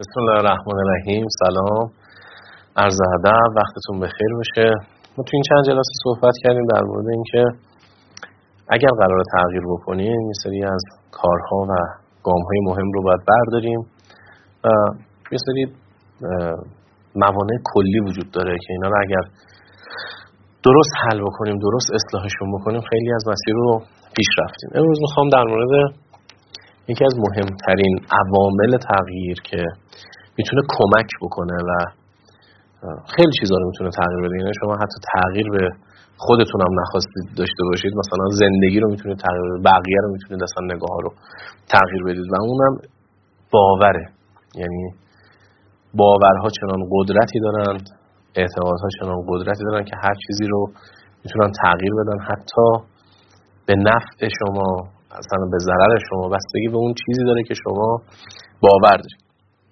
بسم الله الرحمن الرحیم. سلام، عرض ادب، وقتتون بخیر باشه. ما تو این چند جلسه صحبت کردیم در مورد اینکه اگر قرار تغییر بکنیم یه سری از کارها و گام‌های مهم رو باید برداریم و یه سری موانع کلی وجود داره که اینا رو اگر درست حل بکنیم، درست اصلاحشون بکنیم، خیلی از مسیر رو پیش رفتیم. امروز میخوام در مورد یکی از مهمترین عوامل تغییر که میتونه کمک بکنه و خیلی چیزا رو میتونه تغییر بده. یعنی شما حتی تغییر به خودتون هم نخواستید داشته باشید، مثلا زندگی رو میتونید تغییر بدید، بقیه رو میتونید اصلا نگاه رو تغییر بدید و اونم باوره. یعنی باورها چنان قدرتی دارند، اعتقادها چنان قدرتی دارن که هر چیزی رو میتونن تغییر بدن، حتی به نفع شما، اصلا به ضرر شما، بستگی به اون چیزی داره که شما باور دارید.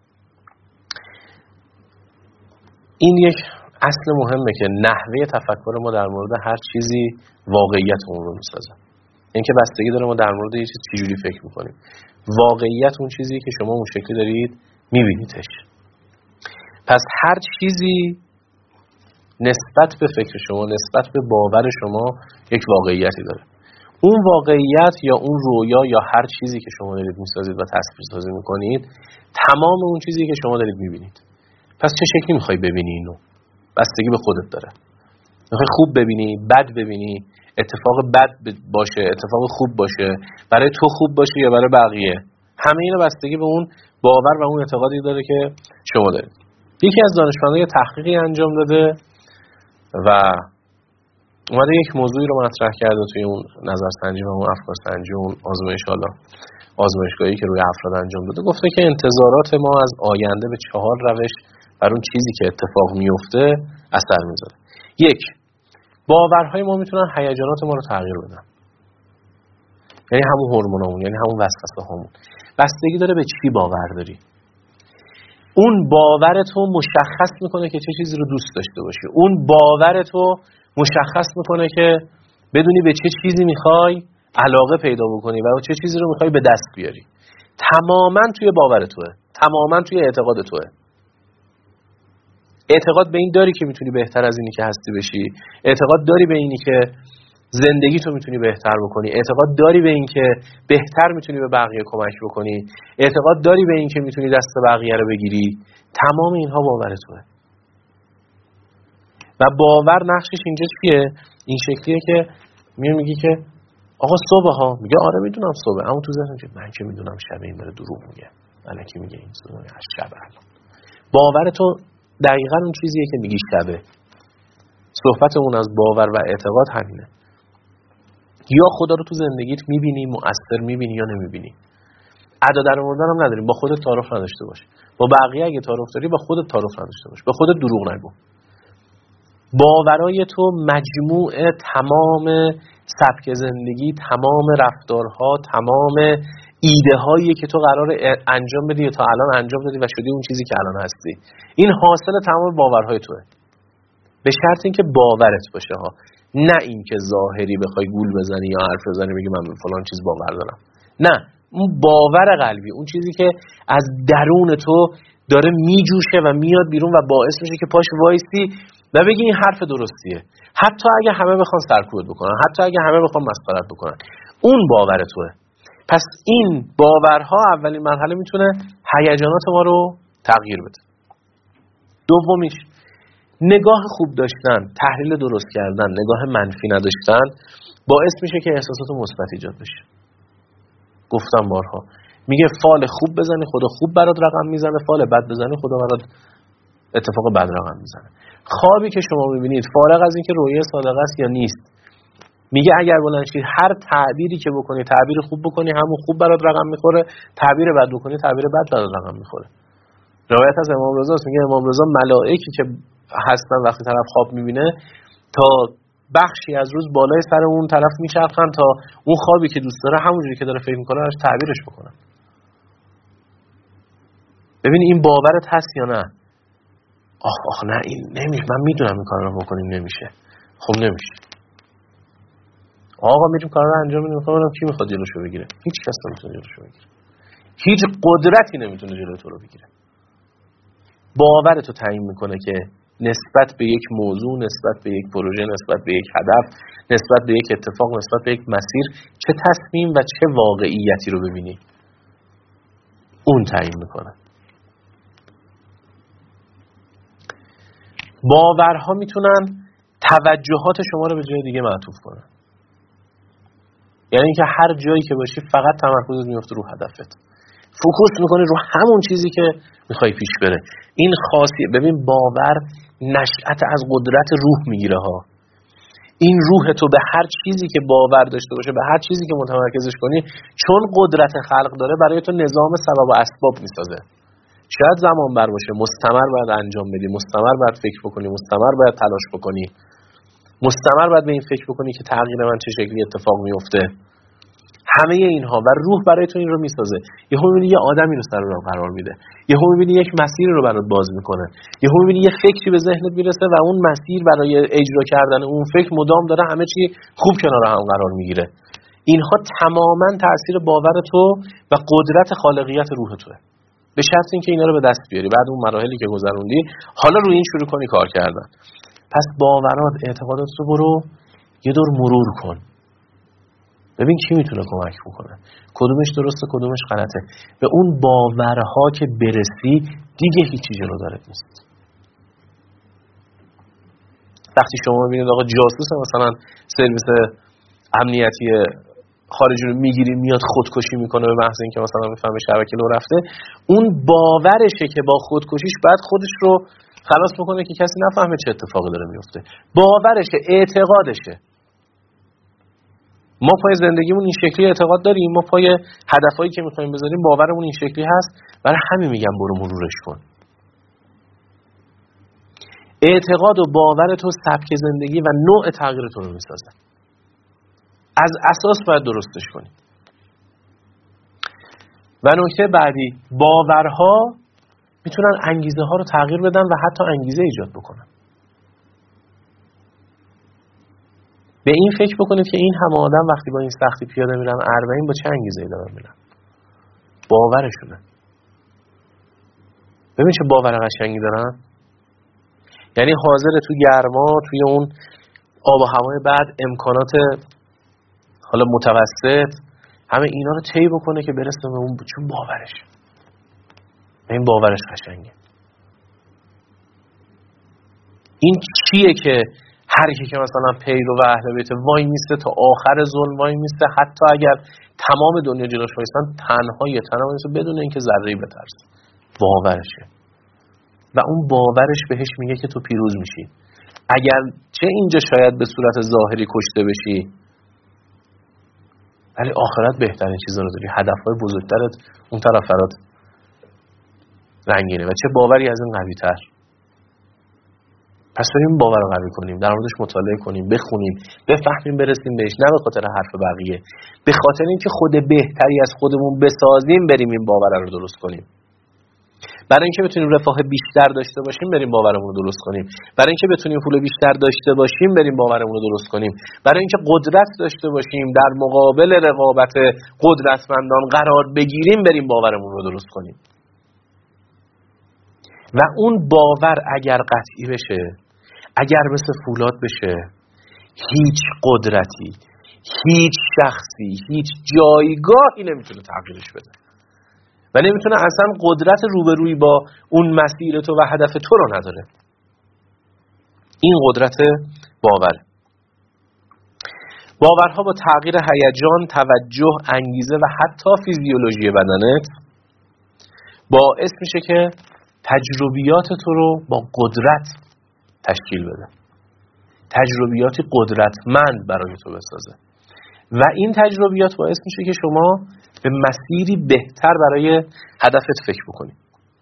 این یک اصل مهمه که نحوه تفکر ما در مورد هر چیزی واقعیت اون رو میسازه. این که بستگی داره ما در مورد یه چیز چجوری فکر میکنیم. واقعیت اون چیزی که شما اون شکلی دارید میبینیدش. پس هر چیزی نسبت به فکر شما، نسبت به باور شما یک واقعیتی داره. اون واقعیت یا اون رویا یا هر چیزی که شما دارید میسازید و تصویر سازی میکنید، تمام اون چیزی که شما دارید میبینید. پس چه شکلی میخوای ببینی اینو؟ بستگی به خودت داره. میخوای خوب ببینی، بد ببینی، اتفاق بد باشه، اتفاق خوب باشه، برای تو خوب باشه یا برای بقیه، همه اینا بستگی به اون باور و اون اعتقادی داره که شما دارید. یکی از دانشمندان تحقیقی انجام داده و اومده یک موضوعی رو مطرح کرده توی اون نظرسنجی و اون افکارسنجی و اون آزمایشگاهی که روی افراد انجام داده. گفته که انتظارات ما از آینده به 4 روش بر اون چیزی که اتفاق میفته اثر میذاره. 1. باورهای ما میتونن هیجانات ما رو تغییر بدن. یعنی همون هورمونامون، یعنی همون وسوسه هامون. بستگی داره به چی باور داری. اون باور تو مشخص میکنه که چه چیزی رو دوست داشته باشی. اون باور تو مشخص میکنه که بدونی به چه چیزی میخوای علاقه پیدا بکنی و چه چیزی رو میخوای به دست بیاری. تماما توی باور توه، تماما توی اعتقاد توه. اعتقاد به این داری که میتونی بهتر از اینی که هستی بشی. اعتقاد داری به اینی که زندگی تو میتونی بهتر بکنی. اعتقاد داری به این که بهتر میتونی به بقیه کمک بکنی. اعتقاد داری به این که میتونی دست بقیه رو بگیری. تمام اینها باور توه. و باور نقشش اینجا چیه؟ این شکلیه که میگی که آقا صبح ها، میگه آره میدونم صبح، اما تو ذهنم که من که میدونم شب این داره دروغ میگه. الکی میگه این صبح از شب الان. باور تو دقیقاً اون چیزیه که میگی شبه. صحبتمون از باور و اعتقاد همینه. یا خدا رو تو زندگیت میبینی، مؤثر میبینی یا نمیبینی. ادا در آوردن هم نداریم، با خودت تعارف نداشته باش. با بقیه اگه تعارف داری با خودت تعارف نداشته باش. به خودت دروغ نگو. باورای تو مجموع تمام سبک زندگی، تمام رفتارها، تمام ایده هایی که تو قرار انجام بدی یا تا الان انجام دادی و شدی اون چیزی که الان هستی. این حاصل تمام باورهای توه. به شرط اینکه باورت باشه ها، نه اینکه ظاهری بخوای گول بزنی یا حرف بزنی بگی من به فلان چیز باور دارم. نه، اون باور قلبی، اون چیزی که از درون تو داره میجوشه و میاد بیرون و باعث میشه که پاش وایسی و بگی این حرف درستیه. حتی اگه همه بخوان سرکوبت بکنن، حتی اگه همه بخوان مسخرت بکنن، اون باور توه. پس این باورها اولین مرحله میتونه هیجانات ما رو تغییر بده. دومیش نگاه خوب داشتن، تحلیل درست کردن، نگاه منفی نداشتن باعث میشه که احساسات مثبت ایجاد بشه. گفتم بارها، میگه فال خوب بزنی خدا خوب برات رقم میزنه، فال بد بزنی خدا برات اتفاق بد رقم میزنه. خوابی که شما میبینید فارغ از اینکه رویه صادقه است یا نیست، میگه اگر بلند شید هر تعبیری که بکنی، تعبیر خوب بکنی همون خوب برات رقم میخوره، تعبیر بد بکنی تعبیر بد برات رقم میخوره. روایت از امام رضا است، میگه امام رضا ملائکی که هستن وقتی طرف خواب میبینه تا بخشی از روز بالای سر اون طرف میچرخن تا اون خوابی که دوست داره همونجوری که داره فکر میکنه ازش تعبیرش بکنن. ببین این باورت هست یا نه؟ آخ نه این نمیشه، من میدونم این کار رو بکنیم نمیشه. خب نمیشه. آقا میریم کار رو انجام میدیم، میخوام کی میخواد جلوشو بگیره؟ هیچ کس نمیتونه جلوشو بگیره. هیچ قدرتی نمیتونه جلوی تو رو بگیره. باورتو تعیین میکنه که نسبت به یک موضوع، نسبت به یک پروژه، نسبت به یک هدف، نسبت به یک اتفاق، نسبت به یک مسیر چه تصمیم و چه واقعیتی رو ببینی. اون تعیین میکنه. باورها میتونن توجهات شما رو به جای دیگه معطوف کنن. یعنی اینکه هر جایی که باشی فقط تمرکزت میفته رو هدفت. فوکوس میکنی رو همون چیزی که میخوای پیش بره. این خاصیه. ببین باور نشأت از قدرت روح میگیره ها. این روح تو به هر چیزی که باور داشته باشه، به هر چیزی که متمرکزش کنی، چون قدرت خلق داره برای تو نظام سبب و اسباب میسازه. شاید زمان بر باشه، مستمر باید انجام بدی، مستمر باید فکر بکنی، مستمر باید تلاش بکنی، مستمر باید به این فکر بکنی که تغییر من چه شکلی اتفاق میفته. همه اینها و روح برای تو این رو میسازه. یهو میبینی یه آدمی رو سر راه قرار میده، یهو میبینی یک مسیر رو برات باز میکنه، یهو میبینی یه فکری به ذهنت میرسه و اون مسیر برای اجرا کردن اون فکر مدام داره همه چی خوب کنار هم قرار میگیره. اینها تماما تأثیر باور تو و قدرت خالقیت روح توه. به شرط اینکه اینا رو به دست بیاری بعد اون مراحلی که گذروندی، حالا روی این شروع کنی کار کردن. پس باورات، اعتقادات رو برو یه دور مرور کن. ببین کی میتونه کمک بکنه، کدومش درسته کدومش غلطه. به اون باورها که برسی دیگه هیچی جلودارت نیست. وقتی شما ببینید آقا جاسوس مثلا سرویس امنیتی خارجی رو میگیری میاد خودکشی میکنه به محض اینکه مثلا میفهمه شبکه لو رفته، اون باورشه که با خودکشیش بعد خودش رو خلاص بکنه که کسی نفهمه چه اتفاقی داره میفته. باورشه، اعتقادشه. ما پای زندگیمون این شکلی اعتقاد داریم، ما پای هدفایی که میخوایم بذاریم باورمون این شکلی هست. برای همین میگم برو مرورش کن. اعتقاد و باور تو سبک زندگی و نوع تغییر تو رو میسازه. از اساس باید درستش کنی. و نکته بعدی، باورها میتونن انگیزه ها رو تغییر بدن و حتی انگیزه ایجاد بکنن. به این فکر بکنید که این همه آدم وقتی با این سختی پیاده میرن اربعین با چه انگیزه‌ای دارن میرن؟ باورشونه. ببین چه باور قشنگی دارن. یعنی حاضر تو گرما، توی اون آب و هوای بعد، امکانات حالا متوسط، همه اینا رو طی بکنه که برسه به اون، چون باورشه. این باورش قشنگه. این چیه که هر کی که مثلا پیرو و اهل بیت وای میسته تا آخر ظلم وای میسته، حتی اگر تمام دنیا جلوش وایسن تنها یه تنها وایسته بدون اینکه ذره‌ای بترسه. باورشه. و اون باورش بهش میگه که تو پیروز میشی. اگر چه اینجا شاید به صورت ظاهری کشته بشی، ولی آخرت بهترین چیزا رو داری. هدفهای بزرگترت اون طرف فرات رنگینه. و چه باوری از این قوی تر. پس بریم باور رو قوی کنیم، در موردش مطالعه کنیم، بخونیم، بفهمیم، برسیم بهش. نه به خاطر حرف بقیه، به خاطر اینکه خود بهتری از خودمون بسازیم بریم این باور رو درست کنیم. برای اینکه بتونیم رفاه بیشتر داشته باشیم بریم باورمون رو درست کنیم. برای اینکه بتونیم پول بیشتر داشته باشیم بریم باورمون رو درست کنیم. برای اینکه قدرت داشته باشیم در مقابل رقابت قدرتمندان قرار بگیریم بریم باورمون رو درست کنیم. و اون باور اگر قطعی بشه، اگر مثل فولاد بشه، هیچ قدرتی، هیچ شخصی، هیچ جایگاهی نمیتونه تغییرش بده و نمیتونه اصلا قدرت روبرویی با اون مسیر تو و هدف تو رو نداره. این قدرت باور. باورها با تغییر هیجان، توجه، انگیزه و حتی فیزیولوژی بدنت باعث میشه که تجربیات تو رو با قدرت تشکیل بده. تجربیاتی قدرتمند برای تو بسازه. و این تجربیات باعث میشه که شما به مسیری بهتر برای هدفت فکر بکنید.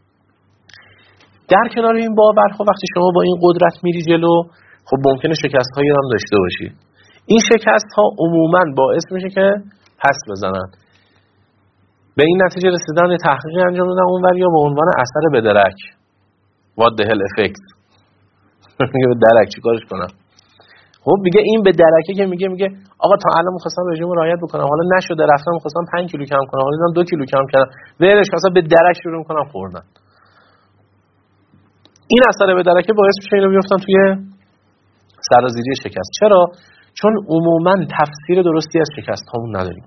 در کنار این باورها وقتی شما با این قدرت میری جلو، خب ممکنه شکست‌هایی هم داشته باشی. این شکست‌ها عموماً باعث میشه که پس بزنن. به این نتیجه رسیدن تحقیقی انجام دادن اونور یا به عنوان اثر بدرک. What the hell effect. به درک چیکارش کنم؟ خب میگه این به درکه که میگه آقا تا الان می‌خواستم رژیم رعایت بکنم، حالا نشده، رفتم می‌خواستم 5 کیلو کم کنم، حالا دیدم 2 کیلو کم کردم، ولش مثلا به درک شروع می‌کنم خوردن. این اثر به درکه باعث میشه اینو بیفتن توی سرازیری شکست. چرا؟ چون عموما تفسیر درستی از شکست هامون نداریم.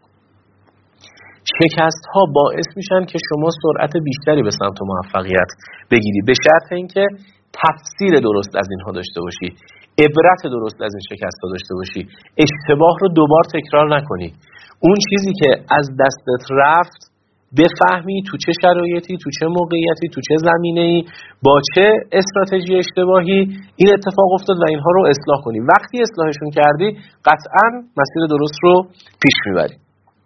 شکست ها باعث میشن که شما سرعت بیشتری به سمت موفقیت بگیری، به شرط اینکه تفسیر درست از اینها داشته باشی، عبرت درست از این شکست ها داشته باشی، اشتباه رو دوبار تکرار نکنی. اون چیزی که از دستت رفت بفهمی تو چه شرایطی، تو چه موقعیتی، تو چه زمینه‌ای، با چه استراتژی اشتباهی این اتفاق افتاد و اینها رو اصلاح کنی. وقتی اصلاحشون کردی قطعاً مسیر درست رو پیش میبری.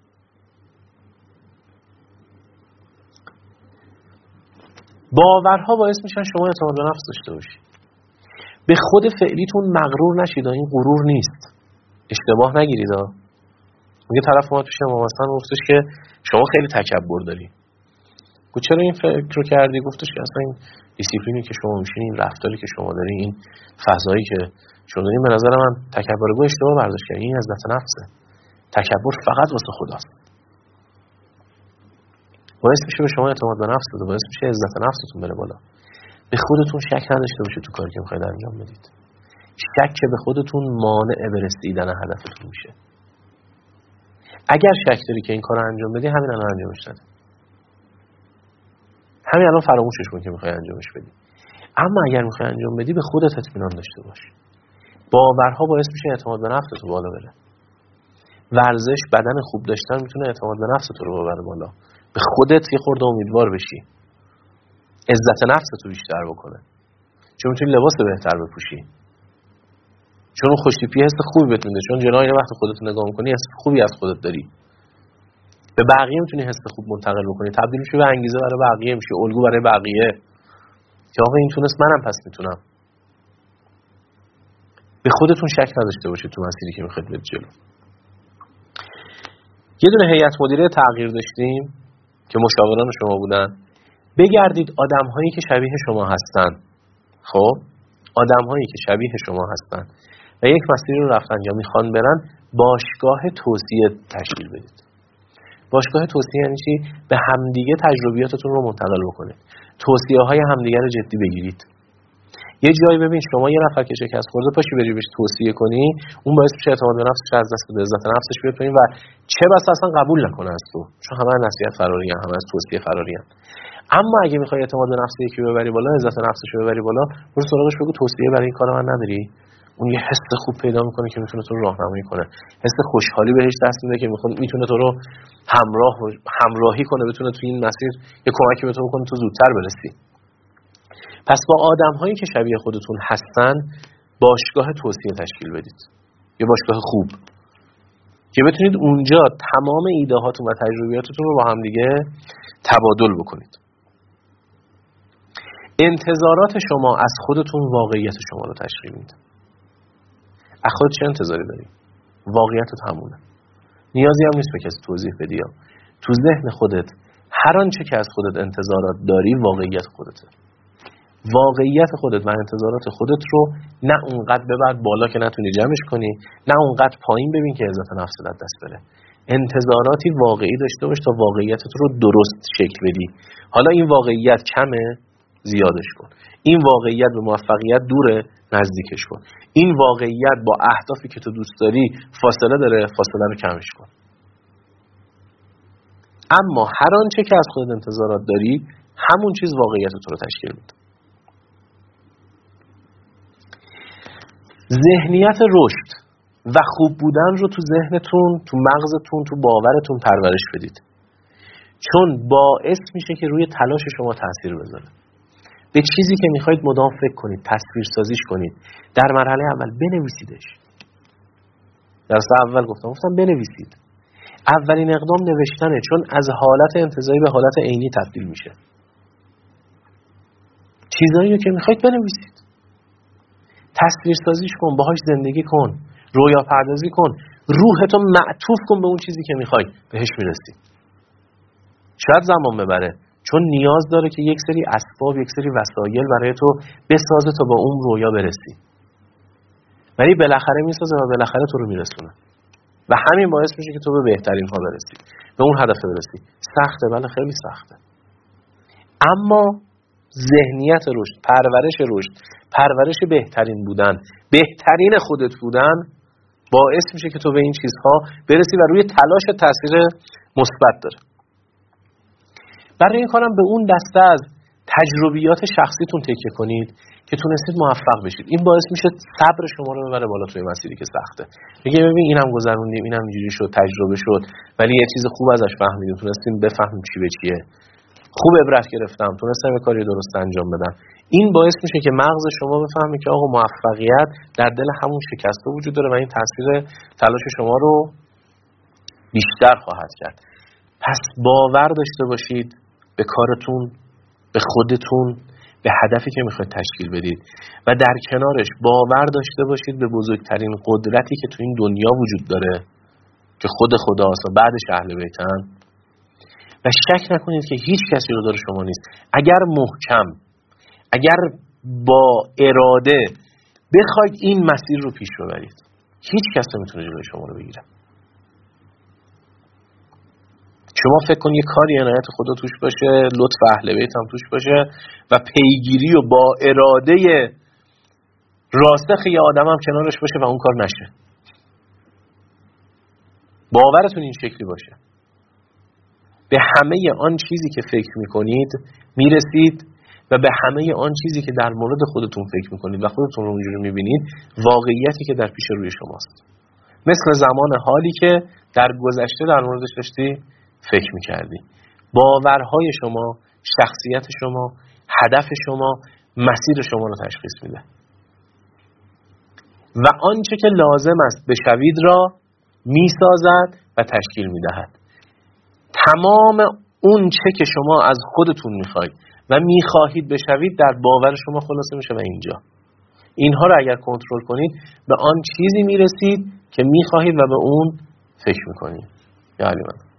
باورها باعث میشن شما اعتماد به نفس داشته باشی. به خود فعلیتون مغرور نشید، این غرور نیست. اشتباه نگیرید. میگه طرف ما تو شما مثلا گفتش که شما خیلی تکبر داری. گفت چرا این فکر رو کردی؟ گفتش که اصلا این دیسیپلینی که شما میشین، این رفتاری که شما داری، این فضایی که شما دارین، به نظر من تکبرگو اشتباه برداشت کردی. این عزت نفسه. تکبر فقط واسه خداست. باعث میشه به شما اعتماد به نفس بده، باعث میشه عزت نفستون بره بالا. به خودتون شک نداشته باشید تو کاری که میخواید انجام بدید. شک به خودتون مانع به رسیدن هدفتون میشه. اگر شک داری که این کارو انجام بدی، همین الان انجامش بده. همین الان فراموشش کن که میخوای انجامش بدی. اما اگر میخوای انجام بدی، به خودت اطمینان داشته باش. باورها باعث میشه اعتماد به نفست بالا بره. ورزش، بدن خوب داشتن میتونه اعتماد به نفست رو ببره بالا. به خودت یه خورده امیدوار بشی. عزت نفست رو بیشتر بکنه. چون میتونی لباس بهتر بپوشی. چون اون خوشتیپی حس خوبی بهت میده. چون جلوی یه وقت خودت نگاه میکنی حس خوبی از خودت داری. به بقیه میتونی حس خوب منتقل بکنی. تبدیل میشی به انگیزه برای بقیه، میشی الگو برای بقیه. که آقا این تونست، منم پس میتونم. به خودتون شک نداشته باشید تو مسیری که میخواید برید جلو. یه دونه هیئت مدیره تغییر داشتیم که مشاوران شما بودن. بگردید آدم‌هایی که شبیه شما هستن. خب آدم‌هایی که شبیه شما هستن و یک مسیری رو رفتن یا میخوان برن، باشگاه توصیه تشکیل بدید. باشگاه توصیه یعنی چی؟ به همدیگه تجربیاتتون رو منتقل بکنید. توصیه‌های همدیگه رو جدی بگیرید. یه جایی ببین شما یه نفر که شکست خورده پاشی بری بهش توصیه کنی، اون باعث میشه اعتماد به نفسش از دست بده، عزت نفسش بیاد پایین و چه بس اصلا قبول نکنه از تو، چون همه نصیحت فراری ان، همه از توصیه فراری ان. اما اگه میخوای اعتماد به نفس یکی ببری بالا، عزت نفسش رو ببری بالا، برو سراغش بگو توصیه برای این کار من نداری. اون یه حس خوب پیدا میکنه که میتونه تو رو راهنمایی کنه، حس خوشحالی بهش دست میده که میتونه تو رو همراهی کنه، بتونه تو این مسیر یه کمکی به تو بکنه تو زودتر برسی. پس با آدم‌هایی که شبیه خودتون هستن باشگاه توصیه تشکیل بدید. یه باشگاه خوب که بتونید اونجا تمام ایده هاتون و تجربیاتتون رو با هم دیگه تبادل بکنید. انتظارات شما از خودتون واقعیت شما رو تشکیل میده. از خودت چه انتظاری داری؟ واقعیتت همونه. نیازی هم نیست به کسی توضیح بدی. تو ذهن خودت هر آنچه که از خودت انتظارات داری واقعیت خودته. واقعیت خودت و انتظارات خودت رو نه اونقدر ببر بالا که نتونی جمعش کنی، نه اونقدر پایین ببین که عزت نفست از دست بره. انتظاراتی واقعی داشته باش تا واقعیتت رو درست شکل بدی. حالا این واقعیت کمه، زیادش کن. این واقعیت به موفقیت دوره، نزدیکش کن. این واقعیت با اهدافی که تو دوست داری فاصله داره، فاصله رو کمش کن. اما هر آنچه که از خودت انتظارات داری، همون چیز واقعیت تو رو تشکیل میده. ذهنیت رشد و خوب بودن رو تو ذهنتون، تو مغزتون، تو باورتون پرورش بدید. چون باعث میشه که روی تلاش شما تاثیر بذاره. به چیزی که میخواید مدام فکر کنید، تصویر سازیش کنید. در مرحله اول بنویسیدش. درس اول گفتم بنویسید. اولین اقدام نوشتنه، چون از حالت انتزاعی به حالت عینی تبدیل میشه. چیزایی که میخواید بنویسید. تصویر سازیش کن، باهاش زندگی کن، رویا پردازی کن، روحتو معطوف کن به اون چیزی که میخوای بهش میرسی. شاید زمان ببره، چون نیاز داره که یک سری اسباب، یک سری وسایل برای تو بسازه تا با اون رویا برسی. ولی بالاخره میسازه و بالاخره تو رو میرسونه. و همین باعث میشه که تو به بهترین ها برسی، به اون هدف برسی. سخته، بله خیلی سخته. اما ذهنیت رشد، پرورش رشد، پرورش بهترین بودن، بهترین خودت بودن باعث میشه که تو به این چیزها برسی و روی تلاش تاثیر مثبت داره. برای این کارم به اون دسته از تجربیات شخصیتون تکیه کنید که تونستید موفق بشید. این باعث میشه صبر شما رو ببره بالا توی مسیری که سخته. میگه ببین اینم گذروندیم، اینم اینجوری شد، تجربه شد، ولی یه چیز خوب ازش فهمیدیم، تونستیم بفهمیم چی به چیه. خوب عبرت گرفتم، تونستم یه کاری درست انجام بدم. این باعث میشه که مغز شما بفهمه که آقا موفقیت در دل همون شکسته وجود داره و این تاثیر تلاش شما رو بیشتر خواهد کرد. پس باور داشته باشید به کارتون، به خودتون، به هدفی که میخواید تشکیل بدید و در کنارش باور داشته باشید به بزرگترین قدرتی که تو این دنیا وجود داره که خود خداست و بعدش اهل بیتن و شک نکنید که هیچ کسی جلوی شما نیست. اگر محکم، اگر با اراده بخواید این مسیر رو پیش ببرید، هیچ کس نمیتونه جلوی شما رو بگیره. شما فکر کن یه کاری عنایت خدا توش باشه، لطف اهل بیت هم توش باشه و پیگیری و با اراده راسخ یه آدم هم کنارش باشه و اون کار نشه. باورتون این شکلی باشه. به همه آن چیزی که فکر میکنید میرسید و به همه آن چیزی که در مورد خودتون فکر میکنید و خودتون رو اونجوری میبینید واقعیتی که در پیش روی شماست. مثل زمان حالی که در گذشته در موردش داشتی فکر میکردی. باورهای شما، شخصیت شما، هدف شما، مسیر شما رو تشخیص میده و آنچه که لازم است بشوید را میسازد و تشکیل میدهد. تمام اون چه که شما از خودتون میخواید و میخواهید بشوید در باور شما خلاصه میشه و اینجا. اینها رو اگر کنترل کنید به آن چیزی میرسید که میخواهید و به اون فکر میکنید. یا علی من.